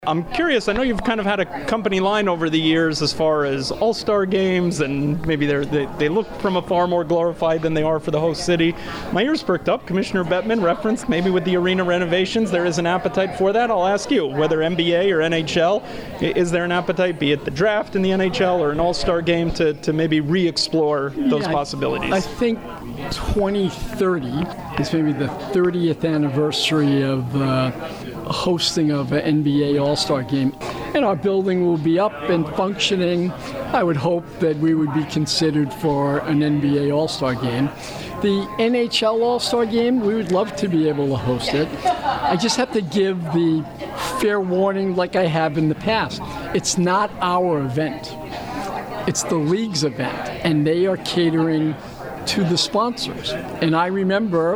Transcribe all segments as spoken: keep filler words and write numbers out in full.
I'm curious, I know you've kind of had a company line over the years as far as all-star games, and maybe they're, they they look from afar more glorified than they are for the host city. My ears perked up. Commissioner Bettman referenced maybe with the arena renovations there is an appetite for that. I'll ask you, whether N B A or N H L, is there an appetite, be it the draft in the N H L or an all-star game, to, to maybe re-explore those yeah, possibilities? I, I think twenty thirty is maybe the thirtieth anniversary of uh, hosting of an N B A All-Star Game, and our building will be up and functioning. I would hope that we would be considered for an N B A All-Star Game. The N H L All-Star Game, we would love to be able to host it. I just have to give the fair warning like I have in the past. It's not our event. It's the league's event, and they are catering to the sponsors. And I remember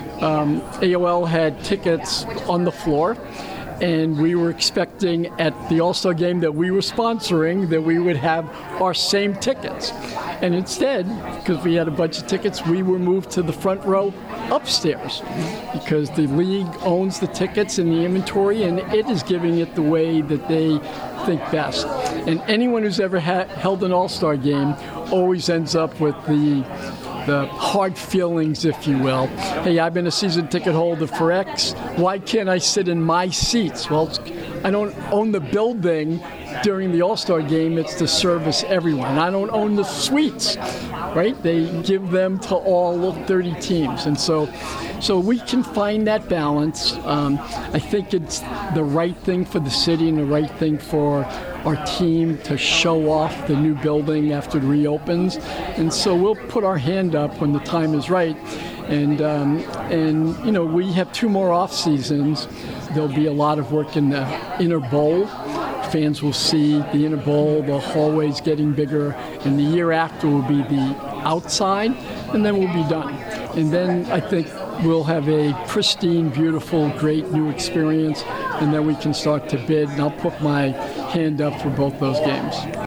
um, A O L had tickets on the floor, and we were expecting at the All-Star Game that we were sponsoring that we would have our same tickets. And instead, because we had a bunch of tickets, we were moved to the front row upstairs because the league owns the tickets and the inventory, and it is giving it the way that they think best. And anyone who's ever ha- held an All-Star Game always ends up with the the hard feelings, if you will. Hey, I've been a season ticket holder for X. Why can't I sit in my seats? Well, it's, I don't own the building during the All-Star Game. It's to service everyone. I don't own the suites, right? They give them to all thirty teams. And so so we can find that balance. Um, I think it's the right thing for the city and the right thing for our team to show off the new building after it reopens. And so we'll put our hand up when the time is right. And, um, and you know, we have two more off seasons. There'll be a lot of work in the inner bowl. Fans will see the inner bowl, the hallways getting bigger, and the year after will be the outside, and then we'll be done. And then I think we'll have a pristine, beautiful, great new experience, and then we can start to bid, and I'll put my hand up for both those games.